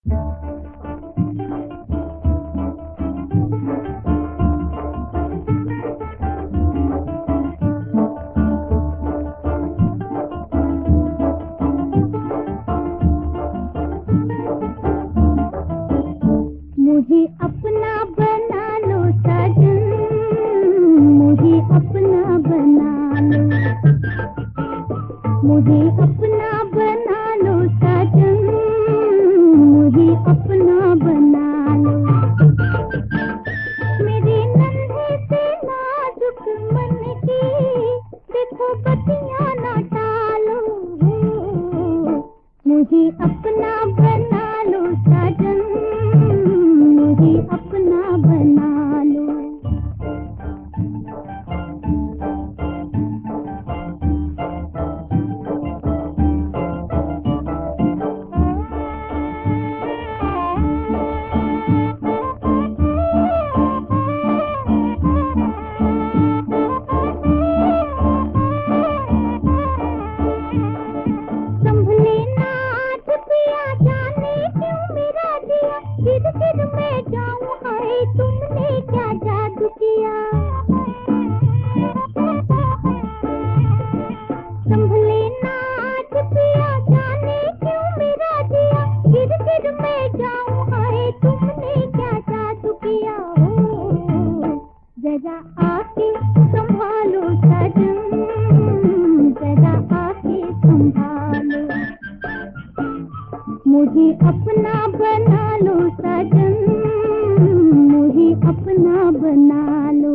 मुझे अपना बना लो साजन, मुझे अपना बना लो, मुझे अपना बना लो साजन, मुझे अपना बना लो। मेरे नन्हे से नाजुक मन की देखो बत्तियां ना टालो, मुझे अपना बना लो साजन, मुझे अपना बना लो। संभले नाच पिया जाने क्यों मेरा दिया, गिर गिर मैं जाऊं हाय तुमने क्या जादू किया। संभले नाच पिया जाने क्यों मेरा दिया, गिर गिर मैं जाऊं हाय तुमने क्या जादू किया। ओ जरा आके संभालो साजन, जरा आके संभालो, मुझे अपना बना लो साजन, मुझे अपना बना लो।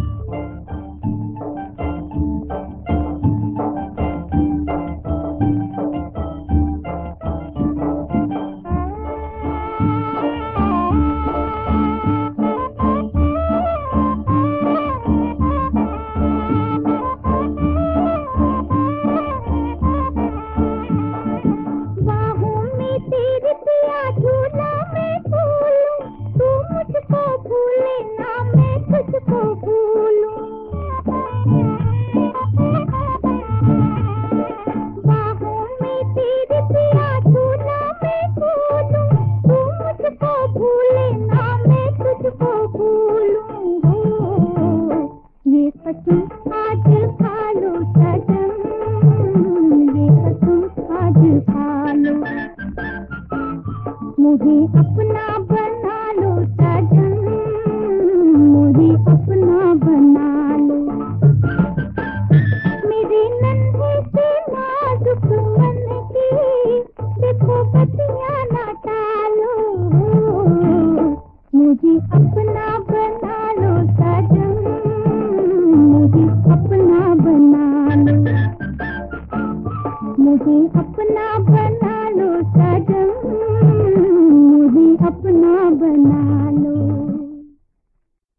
बाहों में तेरे पिया झूला मैं झूलूं, तू मुझको भूले ना मैं तुझको भूलूं। बाहों में तेरे पिया झूला मैं झूलूं, तू मुझको भूले ना मैं तुझको भूलूं। हो ये कसम आज खा लो सजन, ये कसम आज खा लो, मुझे अपना बना लो साजन, मुझे अपना बना लो। मेरे नन्हे से नाजुक मन की देखो बत्तियां ना टालो, मुझे अपना बना लो साजन, मुझे अपना बना लो, मुझे अपना